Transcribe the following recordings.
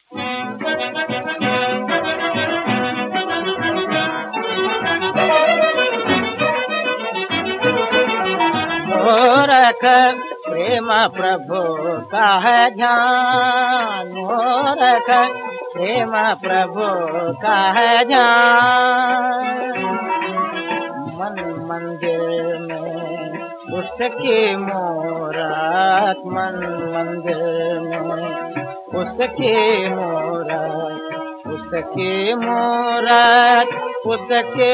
मूर्ख प्रेम प्रभु का है ध्यान, मूर्ख प्रेम प्रभु का है ध्यान। मन मंदिर में उसकी मूरत, मन मंदिर में उसकी मूरत, उसकी मूरत, उसके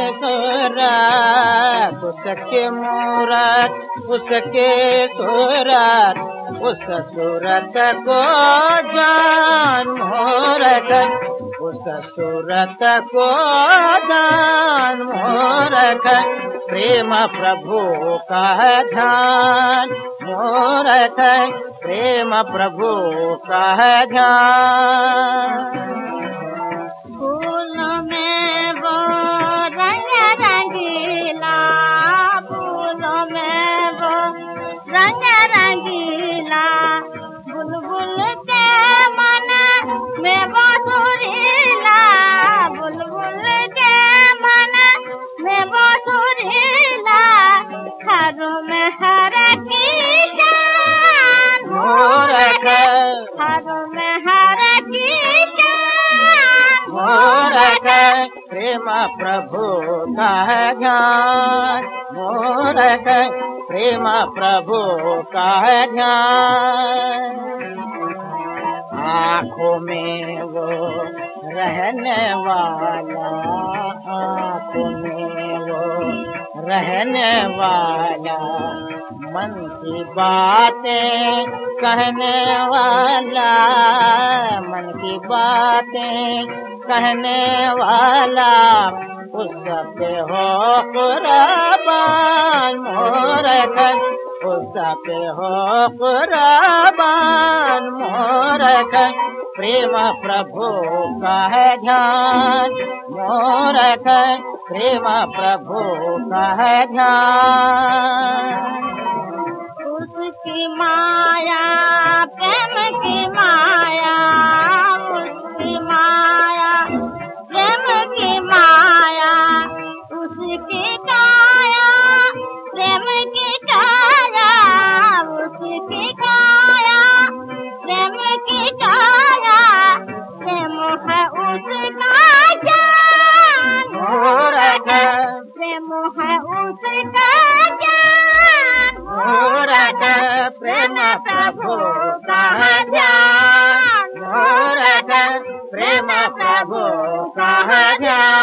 सूरत, उसकी मूरत, उसके सूरत, उस सूरत को जान मूरत, उस सूरत को जान मूरत। प्रेम प्रभु का ध्यान, मूरत प्रेम प्रभु का ध्यान। फूलों में वो रंग रंगीला, फूलों में वो रंग रंगीला, बुलबुल के मन में वो सुरीला, बुलबुल के मन में वो सुरीला, घरों में हर किसान मूर्ख, घरों में हर किसान मूर्ख प्रेम प्रभु का ध्यान, मूर्ख प्रेम प्रभु का ध्यान। आँखों में वो रहने वाला, आँखों में वो रहने वाला, मन की बातें कहने वाला, मन की बातें कहने वाला, उस पे हो कुर्बान मूर्ख, उस पे हो कुर्बान मूर्ख। प्रेम प्रभु का है ध्यान, मूर्ख प्रेम प्रभु का है ध्यान। उसकी माया प्रेम की माया, उसकी माया प्रेम की माया, उसकी काया प्रेम की काया, उसकी काया प्रेम की काया, प्रेम है उसका ज्ञान मूर्ख, प्रेम है उसका ज्ञान मूर्ख प्रेम प्रभु का ध्यान, मूर्ख प्रेम प्रभु का ध्यान।